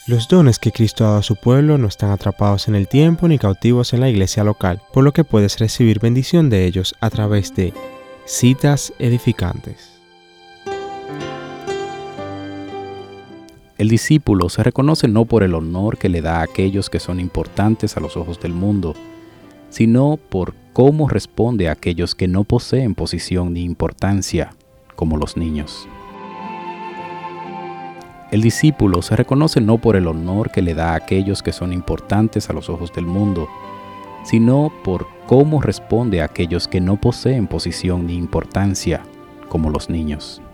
Los dones que Cristo ha dado a su pueblo no están atrapados en el tiempo ni cautivos en la iglesia local, por lo que puedes recibir bendición de ellos a través de citas edificantes. El discípulo se reconoce no por el honor que le da a aquellos que son importantes a los ojos del mundo, sino por cómo responde a aquellos que no poseen posición ni importancia, como los niños. El discípulo se reconoce no por el honor que le da a aquellos que son importantes a los ojos del mundo, sino por cómo responde a aquellos que no poseen posición ni importancia, como los niños.